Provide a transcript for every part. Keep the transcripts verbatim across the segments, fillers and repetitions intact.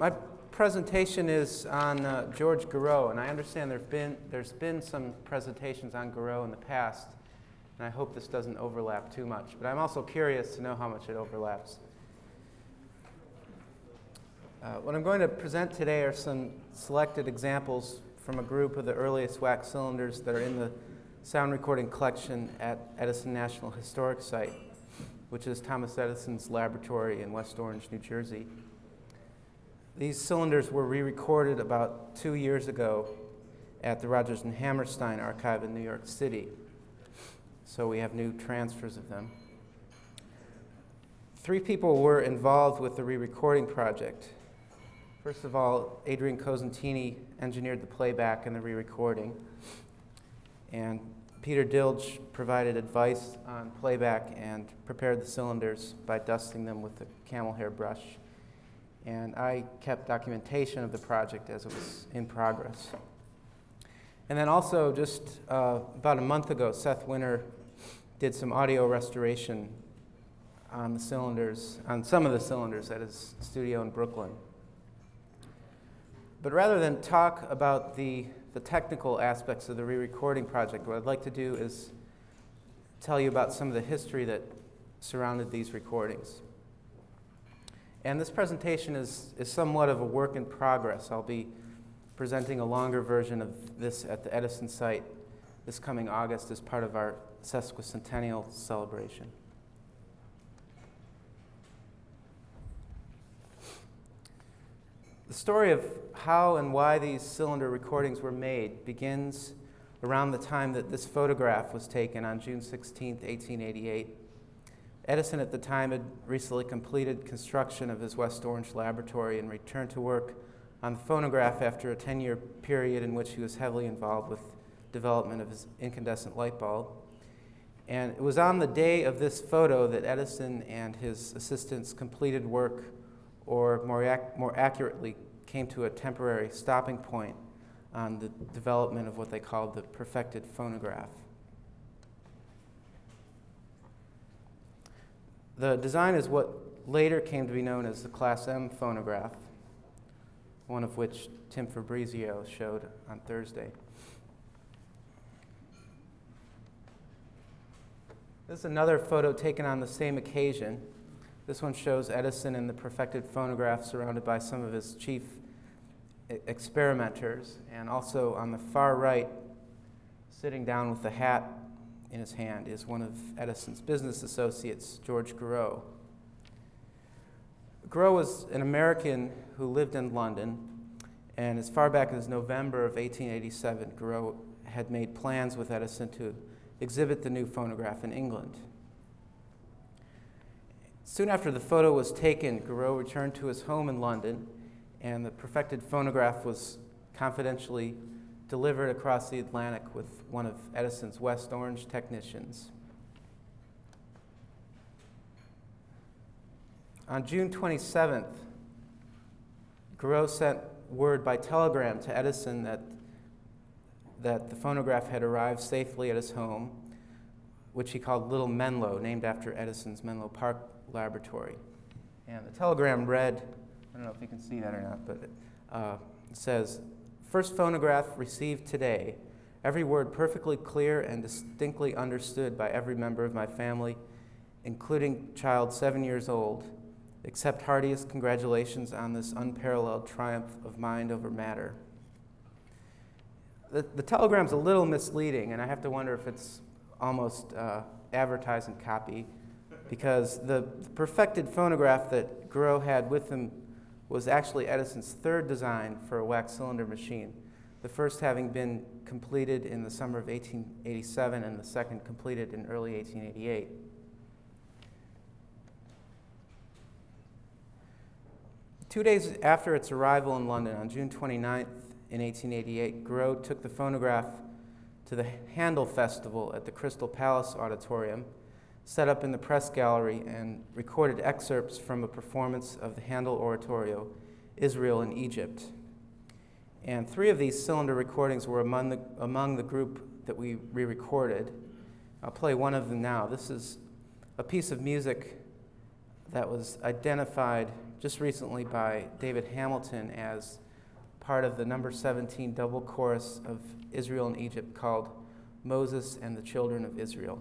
My presentation is on uh, George Gouraud, and I understand there've been, there's been some presentations on Gouraud in the past, and I hope this doesn't overlap too much. But I'm also curious to know how much it overlaps. Uh, what I'm going to present today are some selected examples from a group of the earliest wax cylinders that are in the sound recording collection at Edison National Historic Site, which is Thomas Edison's laboratory in West Orange, New Jersey. These cylinders were re-recorded about two years ago at the Rodgers and Hammerstein Archive in New York City. So we have new transfers of them. Three people were involved with the re-recording project. First of all, Adrian Cosentini engineered the playback and the re-recording. And Peter Dilge provided advice on playback and prepared the cylinders by dusting them with a camel hair brush. And I kept documentation of the project as it was in progress. And then also, just uh, about a month ago, Seth Winter did some audio restoration on the cylinders, on some of the cylinders at his studio in Brooklyn. But rather than talk about the, the technical aspects of the re-recording project, what I'd like to do is tell you about some of the history that surrounded these recordings. And this presentation is, is somewhat of a work in progress. I'll be presenting a longer version of this at the Edison site this coming August as part of our sesquicentennial celebration. The story of how and why these cylinder recordings were made begins around the time that this photograph was taken on June sixteenth, eighteen eighty-eight. Edison at the time had recently completed construction of his West Orange laboratory and returned to work on the phonograph after a ten-year period in which he was heavily involved with development of his incandescent light bulb. And it was on the day of this photo that Edison and his assistants completed work, or more, ac more accurately, came to a temporary stopping point on the development of what they called the perfected phonograph. The design is what later came to be known as the Class M phonograph, one of which Tim Fabrizio showed on Thursday. This is another photo taken on the same occasion. This one shows Edison in the perfected phonograph surrounded by some of his chief experimenters, and also on the far right, sitting down with a hat in his hand, is one of Edison's business associates, George Gouraud. Gouraud was an American who lived in London, and as far back as November of eighteen eighty-seven, Gouraud had made plans with Edison to exhibit the new phonograph in England. Soon after the photo was taken, Gouraud returned to his home in London, and the perfected phonograph was confidentially delivered across the Atlantic with one of Edison's West Orange technicians. On June twenty-seventh, Gouraud sent word by telegram to Edison that, that the phonograph had arrived safely at his home, which he called Little Menlo, named after Edison's Menlo Park laboratory. And the telegram read, I don't know if you can see that or not, but it, uh, it says, "First phonograph received today. Every word perfectly clear and distinctly understood by every member of my family, including child seven years old. Accept heartiest congratulations on this unparalleled triumph of mind over matter." The, the telegram's a little misleading, and I have to wonder if it's almost uh, advertising copy, because the, the perfected phonograph that Gouraud had with him was actually Edison's third design for a wax cylinder machine, the first having been completed in the summer of eighteen eighty-seven and the second completed in early eighteen eighty-eight. Two days after its arrival in London, on June twenty-ninth in eighteen eighty-eight, Gouraud took the phonograph to the Handel Festival at the Crystal Palace Auditorium, set up in the press gallery, and recorded excerpts from a performance of the Handel oratorio, Israel in Egypt. And three of these cylinder recordings were among the, among the group that we re-recorded. I'll play one of them now. This is a piece of music that was identified just recently by David Hamilton as part of the number seventeen double chorus of Israel and Egypt called Moses and the Children of Israel.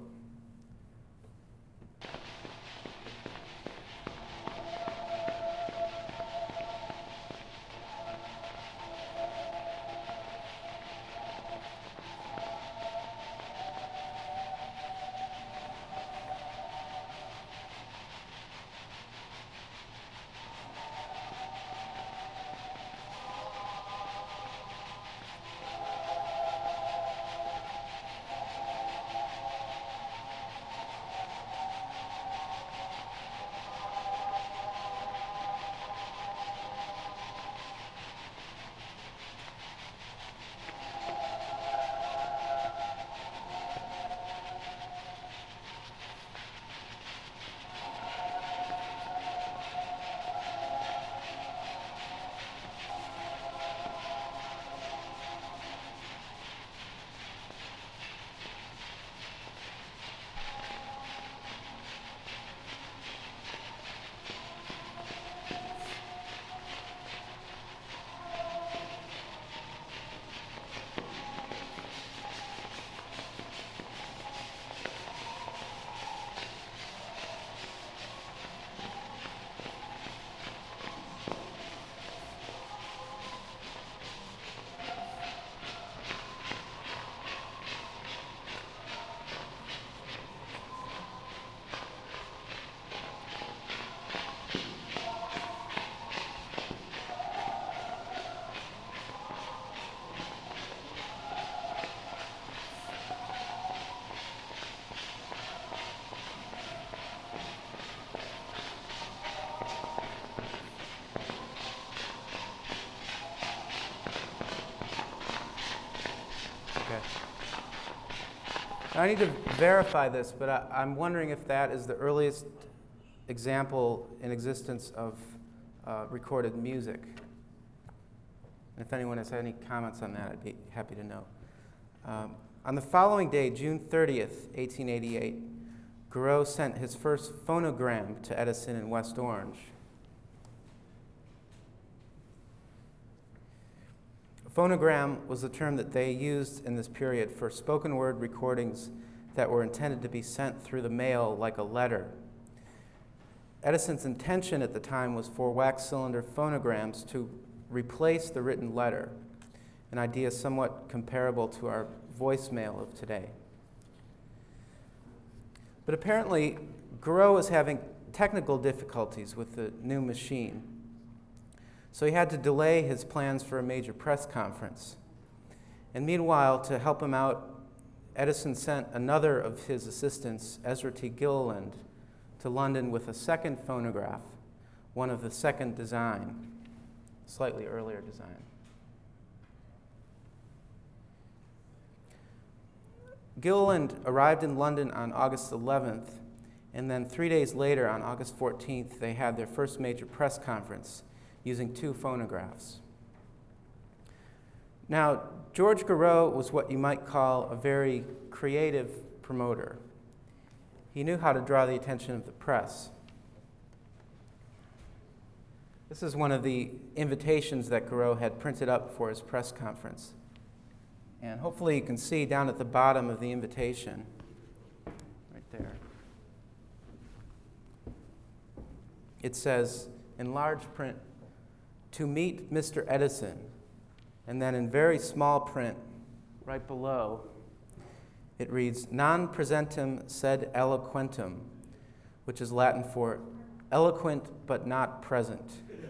I need to verify this, but I, I'm wondering if that is the earliest example in existence of uh, recorded music. If anyone has any comments on that, I'd be happy to know. Um, on the following day, June thirtieth, eighteen eighty-eight, Gouraud sent his first phonogram to Edison in West Orange. Phonogram was the term that they used in this period for spoken word recordings that were intended to be sent through the mail like a letter. Edison's intention at the time was for wax cylinder phonograms to replace the written letter, an idea somewhat comparable to our voicemail of today. But apparently, Gouraud was having technical difficulties with the new machine. So he had to delay his plans for a major press conference. And meanwhile, to help him out, Edison sent another of his assistants, Ezra T. Gilliland, to London with a second phonograph, one of the second design, slightly earlier design. Gilliland arrived in London on August eleventh, and then three days later, on August fourteenth, they had their first major press conference using two phonographs. Now, George Gouraud was what you might call a very creative promoter. He knew how to draw the attention of the press. This is one of the invitations that Gouraud had printed up for his press conference. And hopefully you can see down at the bottom of the invitation, right there, it says in large print, "To meet Mister Edison," and then in very small print, right below, it reads, "Non presentem sed eloquentum," which is Latin for eloquent but not present.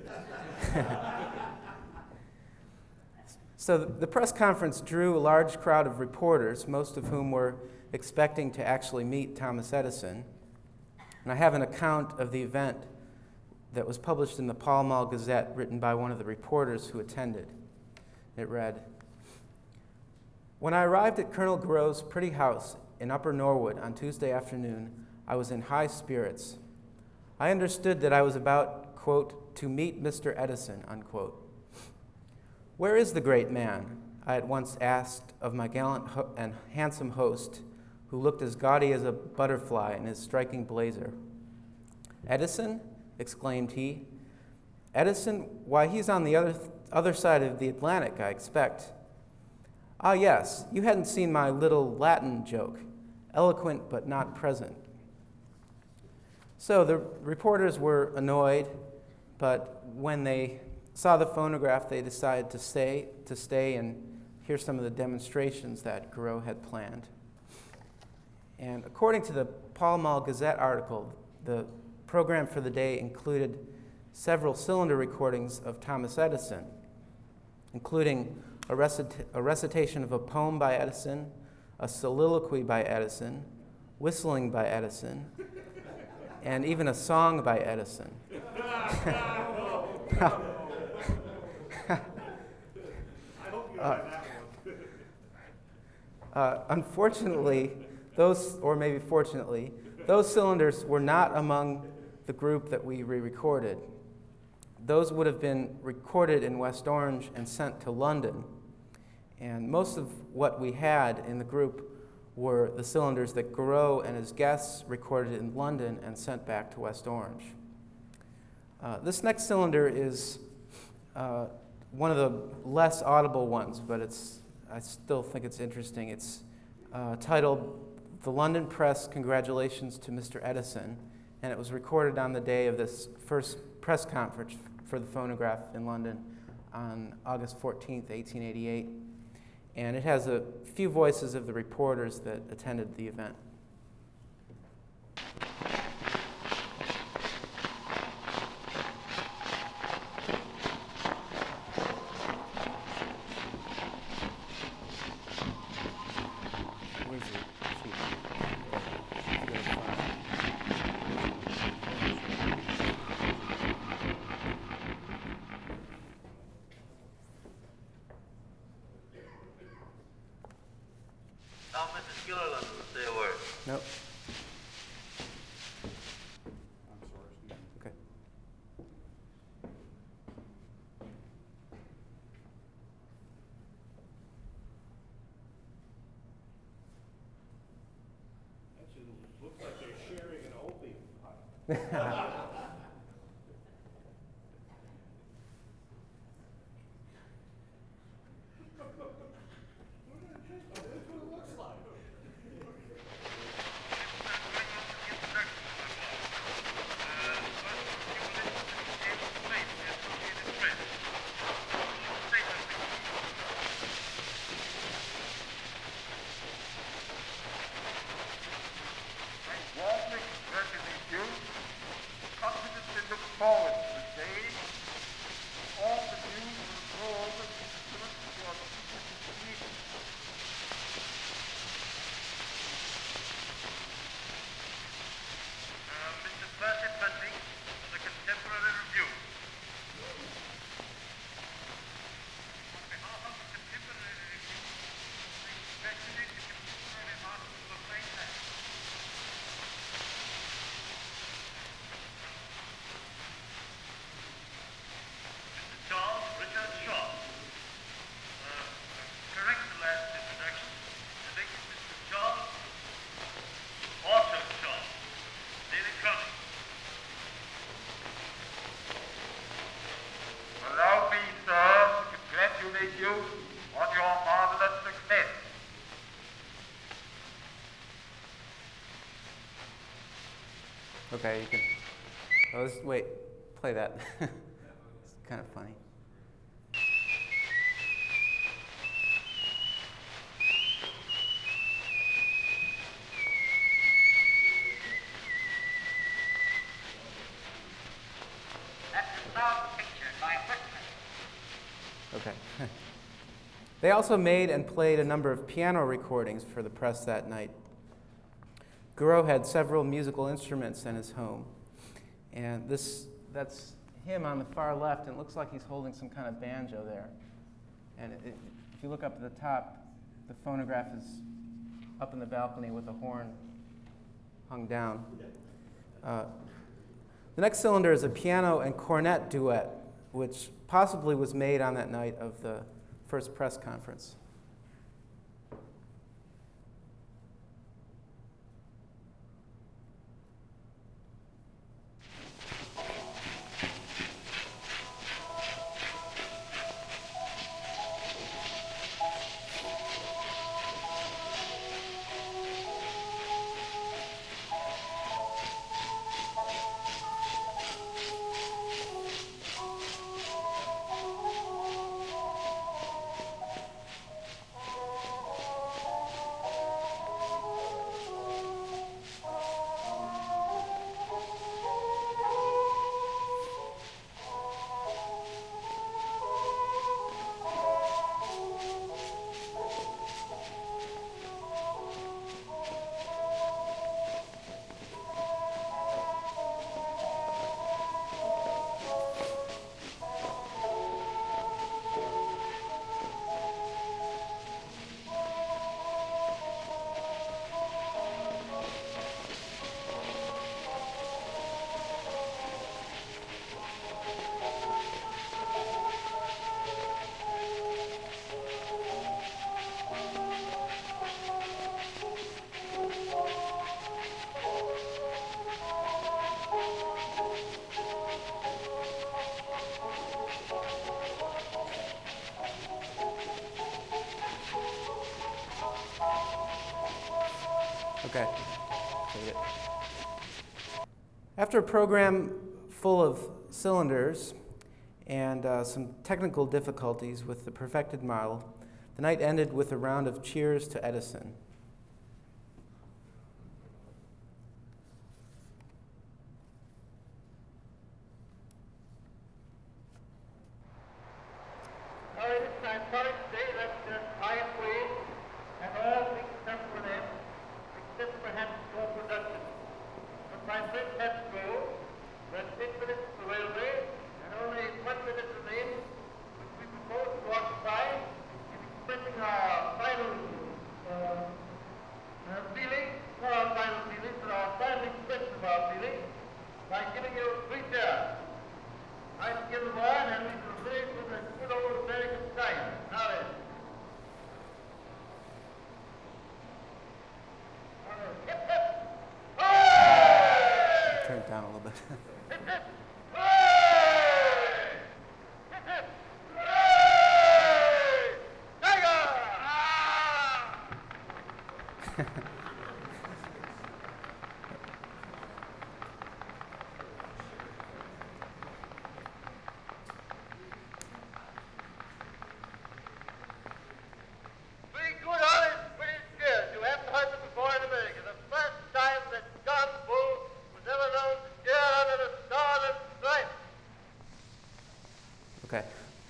So the press conference drew a large crowd of reporters, most of whom were expecting to actually meet Thomas Edison. And I have an account of the event that was published in the Pall Mall Gazette, written by one of the reporters who attended. It read, "When I arrived at Colonel Gouraud's pretty house in Upper Norwood on Tuesday afternoon, I was in high spirits. I understood that I was about, quote, to meet Mister Edison, unquote. Where is the great man? I at once asked of my gallant ho- and handsome host, who looked as gaudy as a butterfly in his striking blazer. Edison? Exclaimed he. Edison? Why, he's on the other, th- other side of the Atlantic, I expect. Ah, yes, you hadn't seen my little Latin joke, eloquent but not present. So the reporters were annoyed, but when they saw the phonograph, they decided to stay, to stay and hear some of the demonstrations that Gouraud had planned. And according to the Pall Mall Gazette article, the program for the day included several cylinder recordings of Thomas Edison, including a, recita- a recitation of a poem by Edison, a soliloquy by Edison, whistling by Edison, and even a song by Edison. I hope you uh, have that one. uh, unfortunately, those, or maybe fortunately, those cylinders were not among the group that we re-recorded. Those would have been recorded in West Orange and sent to London. And most of what we had in the group were the cylinders that Gouraud and his guests recorded in London and sent back to West Orange. Uh, this next cylinder is uh, one of the less audible ones, but it's, I still think it's interesting. It's uh, titled "The London Press Congratulations to Mister Edison," and it was recorded on the day of this first press conference for the phonograph in London on August fourteenth, eighteen eighty-eight. And it has a few voices of the reporters that attended the event. Now, Missus Gilliland will say a word. Nope. I'm sorry, Steve. Okay. Actually, it looks like they're sharing an opium pipe. That's what it looks like. Forward to the day, all the news will go over to the your secret meeting. Uh, Mister Percy Bunting of the Contemporary Review. On behalf of the Contemporary Review, I congratulate the contemporary article of my time. Charles Richard Shaw. Uh, correct the last introduction. The next is Mister Charles Orchard Shaw, Daily Chronicle. Allow me, sir, to congratulate you on your marvelous success. Okay, you can. Oh, this, wait, play that. It's kind of funny. That's a sound picture by Whitman. Okay. They also made and played a number of piano recordings for the press that night. Gouraud had several musical instruments in his home, and this that's him on the far left, and it looks like he's holding some kind of banjo there. And it, it, if you look up at the top, the phonograph is up in the balcony with a horn hung down. Uh, the next cylinder is a piano and cornet duet, which possibly was made on that night of the first press conference. Okay. Fade it. After a program full of cylinders and uh, some technical difficulties with the perfected model, the night ended with a round of cheers to Edison. Now it is my sorry to say that uh, I am free and all things come for them, except perhaps for production. But my friend has to go, but six minutes to the railway, and only one minute remains, which we propose to occupy in expressing our final uh, uh, feeling, not our final feelings, but our final expression of our feeling, by giving you three cheers. I give the word and we shall live with a good old American style. Now then. Now then. Hip, hip. Hooray! Turn it down a little bit. Hip, hip. Hooray! Hip, hip. Hooray! Tiger! Ah! Three good honest British cheers to haven't heard them before in America. The first time that John Bull was ever known to cheer under the scarlet stripe. Okay.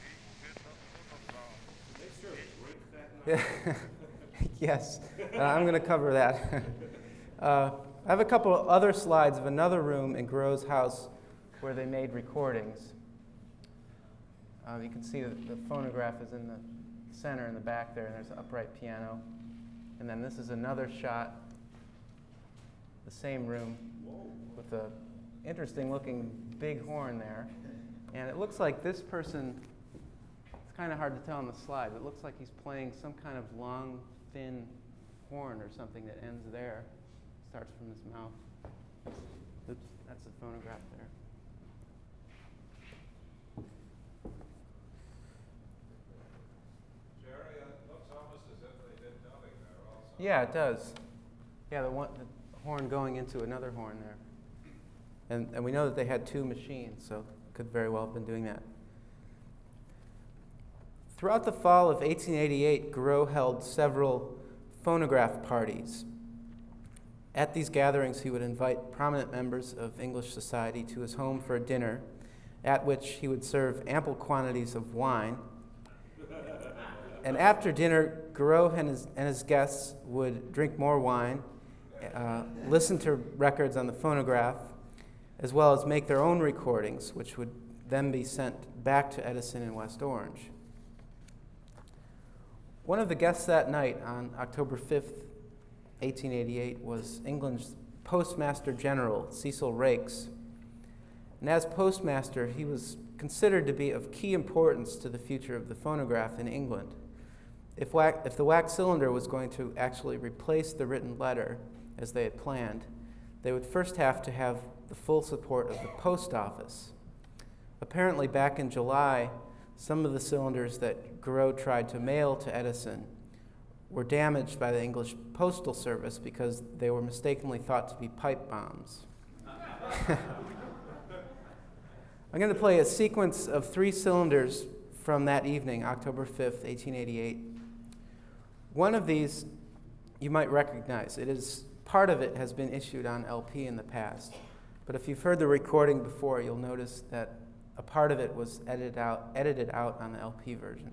Make sure to break that note. Yes, uh, I'm going to cover that. uh, I have a couple of other slides of another room in Grove's house where they made recordings. Uh, you can see that the phonograph is in the center in the back there, and there's an upright piano. And then this is another shot, the same room, with a interesting looking big horn there. And it looks like this person, it's kind of hard to tell on the slide, but it looks like he's playing some kind of long, thin horn or something that ends there, starts from his mouth. Oops, that's the phonograph there. Jerry, it looks almost as if they did dubbing there also. Yeah, it does. Yeah, the, one, the horn going into another horn there. And, and we know that they had two machines, so could very well have been doing that. Throughout the fall of eighteen eighty-eight, Gouraud held several phonograph parties. At these gatherings, he would invite prominent members of English society to his home for a dinner, at which he would serve ample quantities of wine. And after dinner, Gouraud and his, and his guests would drink more wine, uh, listen to records on the phonograph, as well as make their own recordings, which would then be sent back to Edison in West Orange. One of the guests that night, on October fifth, eighteen eighty-eight, was England's Postmaster General, Cecil Raikes. And as postmaster, he was considered to be of key importance to the future of the phonograph in England. If, wax, if the wax cylinder was going to actually replace the written letter, as they had planned, they would first have to have the full support of the post office. Apparently, back in July, some of the cylinders that Gouraud tried to mail to Edison were damaged by the English Postal Service because they were mistakenly thought to be pipe bombs. I'm going to play a sequence of three cylinders from that evening, October fifth, eighteen eighty-eight. One of these you might recognize. It is, part of it has been issued on L P in the past. But if you've heard the recording before, you'll notice that a part of it was edited out, edited out on the L P version.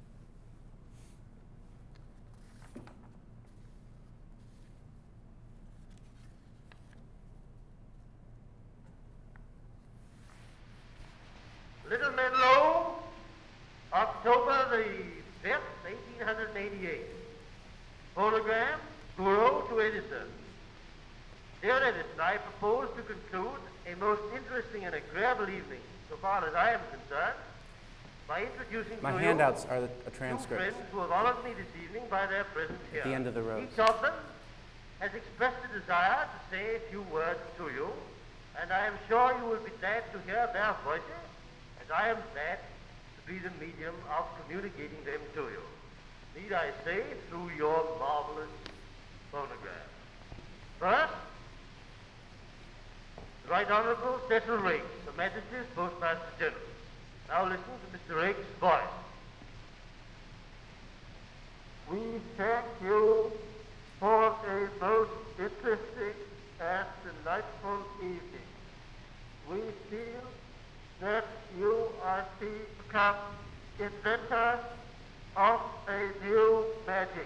Little Menlo, October the fifth, eighteen eighty-eight. Phonogram, Gouraud to Edison. Dear Edison, I propose to conclude a most interesting and agreeable evening, so far as I am concerned, by introducing My to handouts you are the, a two transcript friends who have honored me this evening by their presence here. at the end of the road. Each of them has expressed a desire to say a few words to you, and I am sure you will be glad to hear their voices, as I am glad to be the medium of communicating them to you. Need I say, through your marvelous phonograph. First, the Right Honorable Cecil Riggs, Her Majesty's Postmaster General. Now listen to Mister Riggs' voice. We thank you for a most interesting and delightful evening. We feel that you are to become inventors of a new magic.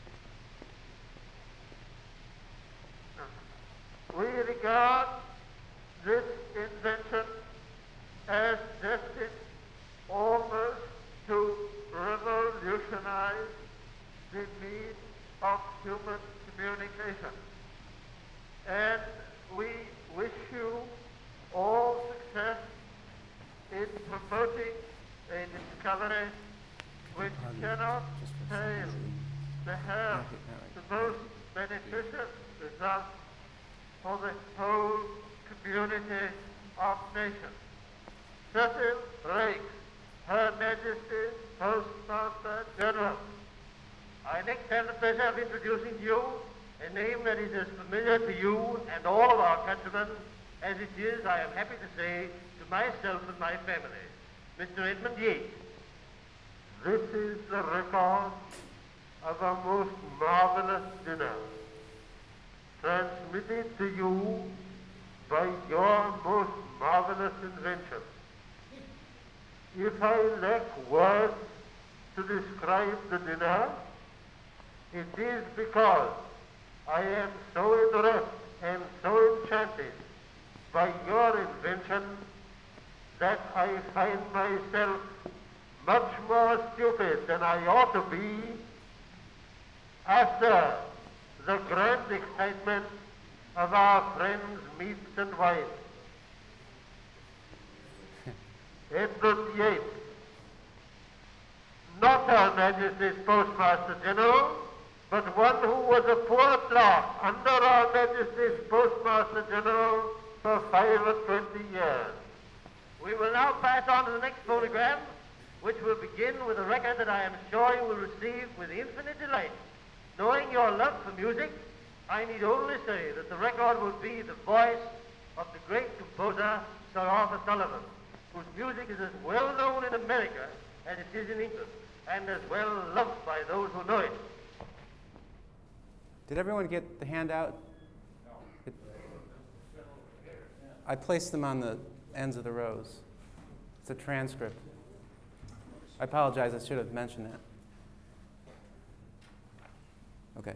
We regard this invention as destined almost to revolutionize the means of human communication. And we wish you all success in promoting a discovery which cannot fail to have the most beneficial results for the whole community of nations. Cecil Riggs, Her Majesty's Postmaster General. I next have the pleasure of introducing to you a name that is as familiar to you and all of our countrymen as it is, I am happy to say, to myself and my family, Mister Edmund Yates. This is the record of a most marvelous dinner, transmitted to you by your most marvelous invention. If I lack words to describe the dinner, it is because I am so enraptured and so enchanted by your invention that I find myself much more stupid than I ought to be after the grand excitement of our friends' meats and wines. Edmund Yates, not Her Majesty's Postmaster General, but one who was a poor clerk under Her Majesty's Postmaster General for five and twenty years. We will now pass on to the next photogram, which will begin with a record that I am sure you will receive with infinite delight. Knowing your love for music, I need only say that the record will be the voice of the great composer, Sir Arthur Sullivan, whose music is as well known in America as it is in England, and as well loved by those who know it. Did everyone get the handout? It, I placed them on the ends of the rows. It's a transcript. I apologize, I should have mentioned that. Okay.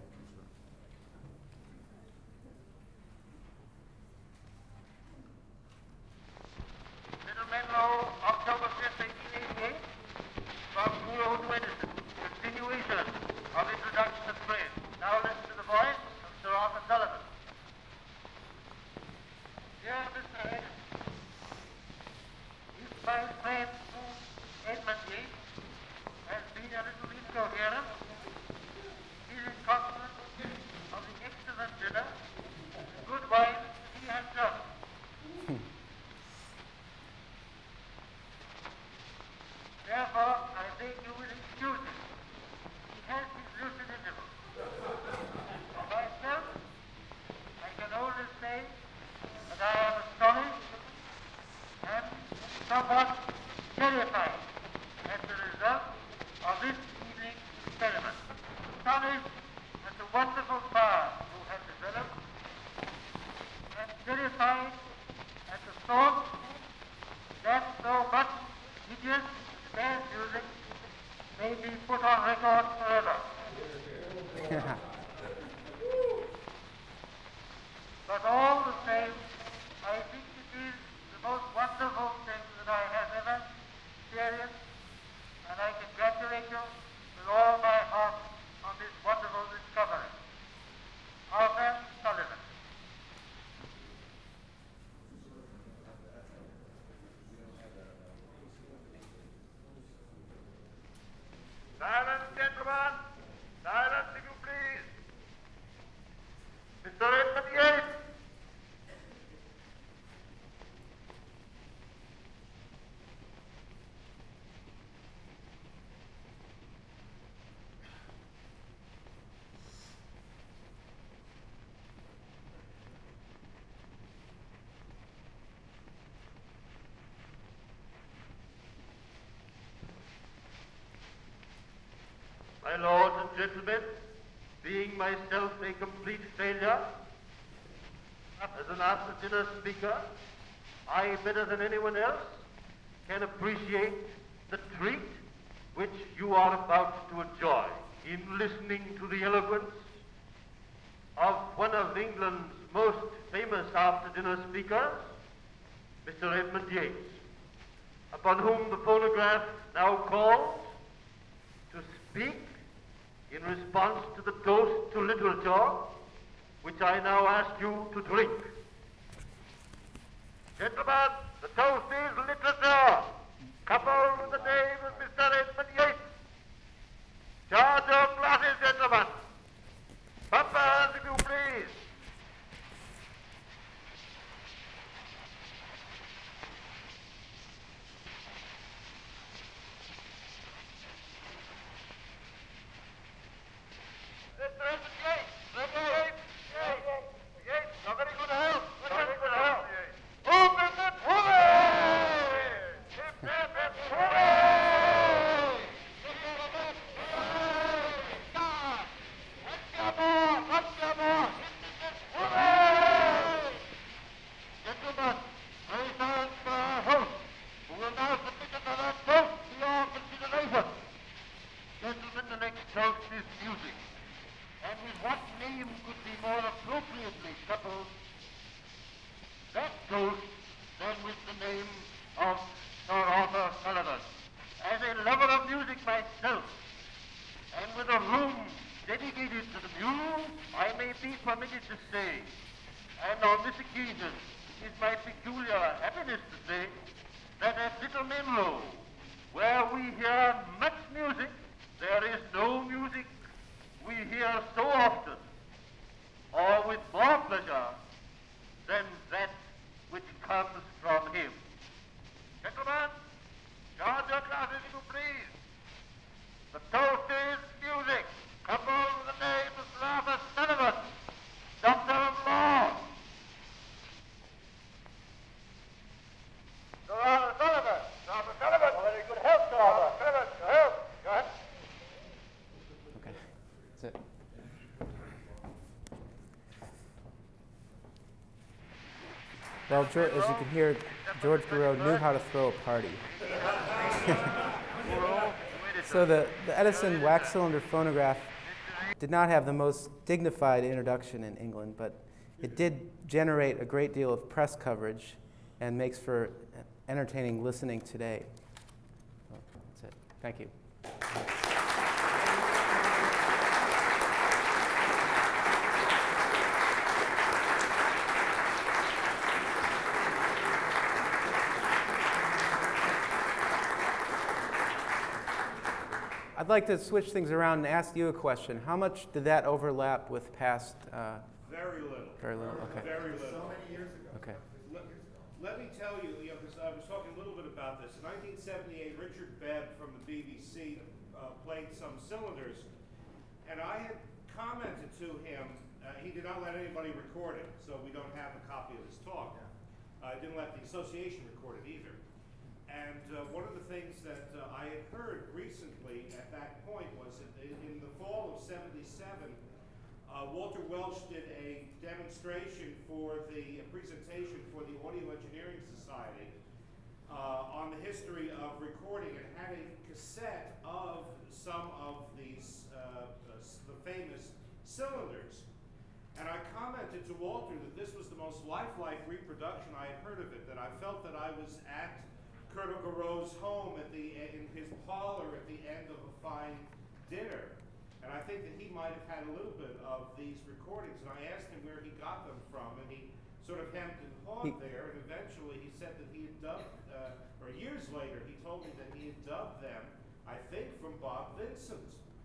Little Menlo, October fifth, eighteen eighty-eight, from School of Medicine, continuation of introduction of praise. Now listen to the voice of Sir Arthur Sullivan. Dear Mister Hayes, if my friend Edmund Yates has been a little incoherent, he is confident of the excellent dinner, good wine he has drunk. Therefore, I beg you will excuse him. He has his lucid intervals. For myself, I can only say that I am astonished and somewhat terrified at the result of this evening's experiment. Astonished at the wonderful power you have developed, and terrified at the thought that so much hideous bad music may be put on record forever. But all the same, I think it is the most wonderful thing that I have ever experienced, and I congratulate you with all my heart on this wonderful discovery. Arthur Sullivan. Silence, gentlemen! Silence, if you please! Mister Edmund Yates! My lords and gentlemen, being myself a complete failure, as an after-dinner speaker, I, better than anyone else, can appreciate the treat which you are about to enjoy in listening to the eloquence of one of England's most famous after-dinner speakers, Mister Edmund Yates, upon whom the phonograph now calls to speak in response to the toast to literature, which I now ask you to drink. Gentlemen, the toast is literature, coupled with the name of Mister Edmund Yates. Charge your glasses, gentlemen. Bumpers, if you please. Mister Edmund Yates, Mister Yates, Yates, Yates, you're very good help. Very good help. Open the hooray! Hip, hip, hip, hooray! Gentlemen, I thank our host, who will now submit another toast to your consideration. Gentlemen, the next toast is music. And with what name could be more appropriately coupled that toast than with the name of Sir Arthur Sullivan? As a lover of music myself, and with a room dedicated to the muse, I may be permitted to say, and on this occasion it is my peculiar happiness to say, that at Little Menlo, where we hear much music, there is no music we hear so often, or with more pleasure, than that which comes from him. Gentlemen, charge your glasses, if you please. The toast is music, coupled with the name of Sir Arthur Sullivan, Doctor of Law. Sir Arthur Sullivan, Sir Arthur Sullivan. Oh, very good health, Sir Arthur Sullivan. Your health. Go ahead. Okay, that's it. Well, George, as you can hear, George Garreau knew how to throw a party. So the, the Edison wax cylinder phonograph did not have the most dignified introduction in England, but it did generate a great deal of press coverage and makes for entertaining listening today. Well, that's it. Thank you. I'd like to switch things around and ask you a question. How much did that overlap with past? Uh, Very little. very little. Okay. Very little. So many years ago. Okay. Let, let me tell you, you know, because I was talking a little bit about this. In nineteen seventy-eight, Richard Bebb from the B B C uh, played some cylinders, and I had commented to him. Uh, he did not let anybody record it, so we don't have a copy of his talk. I uh, didn't let the association record it either. And uh, one of the things that uh, I had heard recently at that point was that in, in the fall of seventy-seven, uh, Walter Welch did a demonstration for the a presentation for the Audio Engineering Society uh, on the history of recording, and had a cassette of some of these uh, uh, the famous cylinders. And I commented to Walter that this was the most lifelike reproduction I had heard of it, that I felt that I was at Colonel Garreau's home at the in his parlor at the end of a fine dinner. And I think that he might have had a little bit of these recordings. And I asked him where he got them from, and he sort of hemmed and hawed there. And eventually he said that he had dubbed, uh, or years later, he told me that he had dubbed them, I think, from Bob Vincent.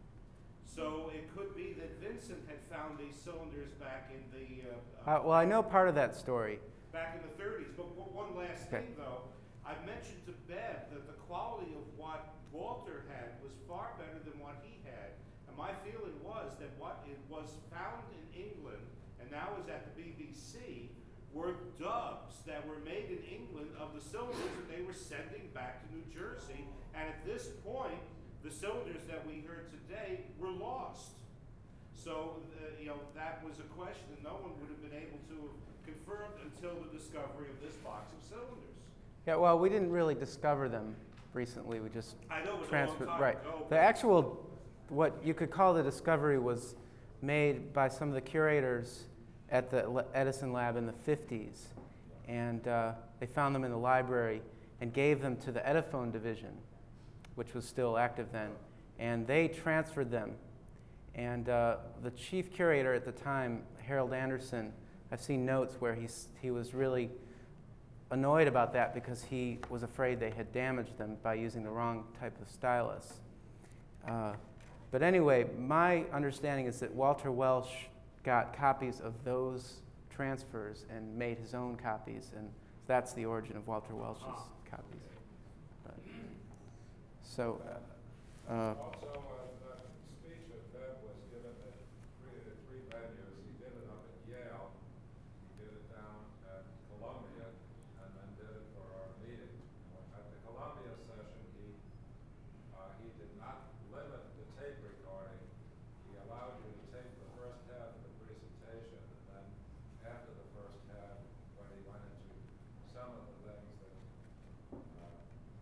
So it could be that Vincent had found these cylinders back in the... Uh, Uh, well, I know part of that story. back in the thirties. But w- one last Okay. thing, though. I mentioned to Bev that the quality of what Walter had was far better than what he had. And my feeling was that what it was found in England and now is at the B B C were dubs that were made in England of the cylinders that they were sending back to New Jersey. And at this point, the cylinders that we heard today were lost. So, uh, you know, that was a question that no one would have been able to have confirmed until the discovery of this box of cylinders. Yeah, well, we didn't really discover them recently. We just I know it was a long transferred. time Right. ago, The but- actual, what you could call the discovery, was made by some of the curators at the Le- Edison lab in the fifties, and uh, they found them in the library and gave them to the Ediphone division, which was still active then, and they transferred them. And uh, the chief curator at the time, Harold Anderson, I've seen notes where he's, he was really annoyed about that because he was afraid they had damaged them by using the wrong type of stylus. Uh, but anyway, my understanding is that Walter Welsh got copies of those transfers and made his own copies, and that's the origin of Walter Welsh's copies. But, so, uh, Also, uh, the speech of Bev was given at three, at three venues. He did it up at Yale, he did it down at Columbia, and then did it for our meeting. At the Columbia session, he, uh, he did not limit the tape recording. He allowed you to tape the first half of the presentation, and then after the first half, when he went into some of the things that uh,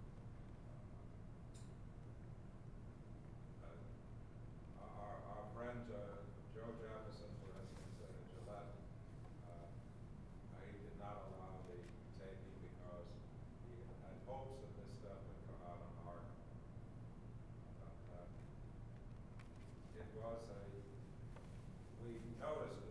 Uh, Our, our friend uh, Joe Jefferson, for instance, at Gillette, uh, he did not allow the taping because he had hopes that this stuff would come out on art. But, uh, it was a, we noticed